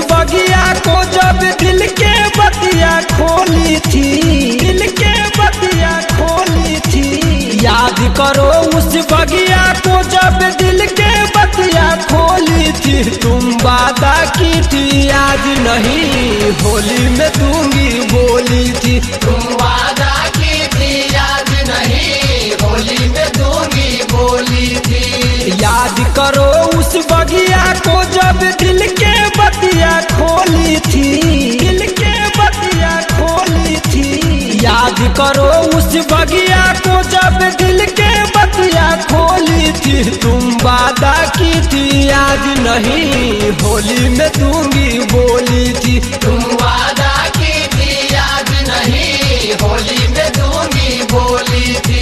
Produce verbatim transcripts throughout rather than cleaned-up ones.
बगिया को जब दिल के बतिया खोली थी, दिल के बतिया खोली थी। याद करो उस बगिया को जब दिल के बतिया खोली थी। तुम वादा की थी आज नहीं होली में दूंगी बोली थी। तुम वादा की थी आज नहीं होली में दूंगी बोली थी। याद करो उस बगिया को जब दिल के बतिया खोली थी, दिल के बतिया खोली थी। याद करो उस बगिया को जब दिल के बतिया खोली थी। तुम वादा की थी आज नहीं होली में दूंगी बोली थी। तुम वादा की थी आज नहीं होली में दूंगी बोली थी।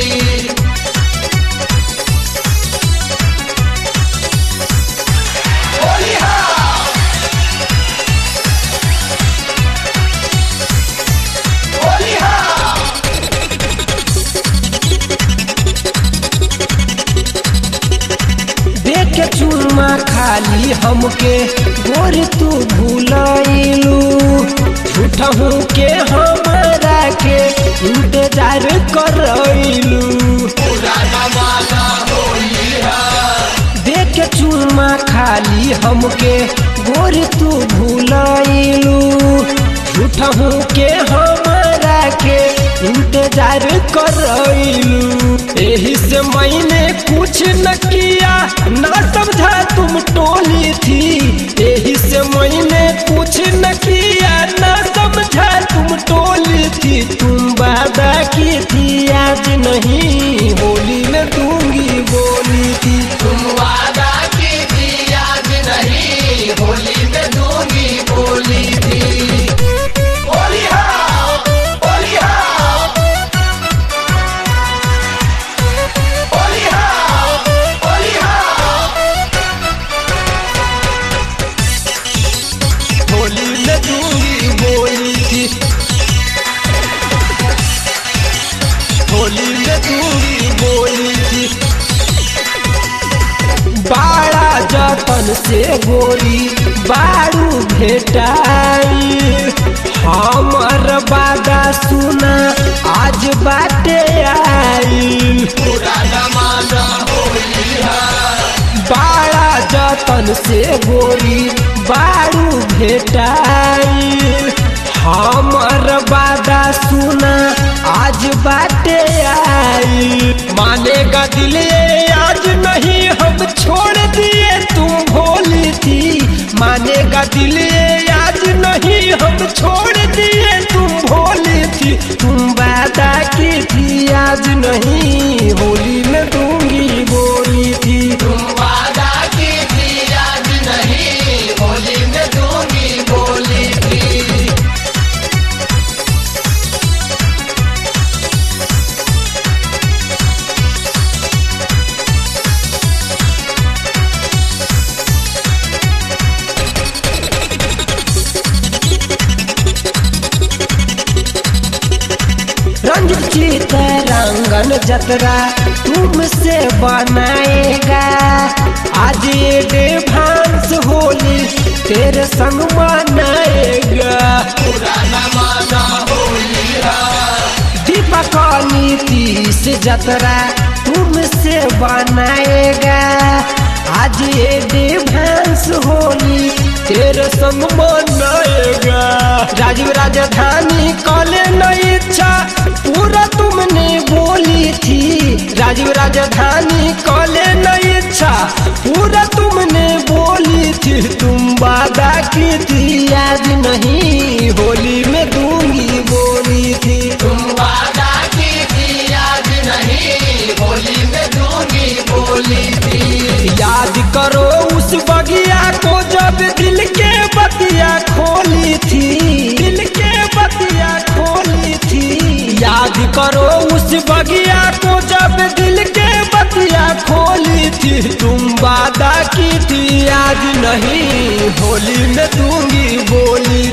देख चूरमा खाली हमके गोर तू भूलू। झूठहू के हमारा के इंतजार करलू। देख चूरमा खाली हमके गोर तू भूलू। झूठहू के हमारा के इंतजार करलू। यही से मैंने कुछ न किया ना समझा तुम टोली थी। यही से मैंने कुछ न किया ना समझा तुम टोली थी। तुम वादा की थी आज नहीं होली में दूंगी बोली थी। तुम वादा की थी आज नहीं होली में दूंगी बोली थी। बाड़ा जतन से गोरी बारू भेटाई। हमर वादा सुना आज बाटे आई। बाड़ा जतन से गोरी बारू भेटाई। हमर वादा सुना आज बाटे आई। मानेगा दिल आज नहीं हम छोड़ दिए तुम भोली थी। मानेगा दिल आज नहीं हम छोड़ दिए तुम भोली थी। तुम वादा की थी आज नहीं होली में दूंगी बोली थी। तुम वादा की थी आज नहीं होली में दूंगी बोली थी। रंजित चितरंगन जतरा तुमसे बनाएगा। आज ये देवांश होली तेरे संग मनाएगा। दीपक नीतीश जतरा तुमसे बनाएगा। आज ये देवांश होली तेरे संग मनाएगा। राजीव राजधानी कॉले नहीं इच्छा पूरा तुमने बोली थी। राजीव राजधानी कॉले नहीं इच्छा पूरा तुमने बोली थी। तुम वादा की थी आज नहीं होली में दूंगी बोली थी। तुम वादा की थी आज नहीं होली में दूंगी बोली थी। याद करो उस बगिया को जब दिल के बतिया खोली थी, दिल के बतिया खोली थी। याद करो उस बगिया को जब दिल के बतिया खोली थी। तुम वादा की थी आज नहीं होली में दूंगी बोली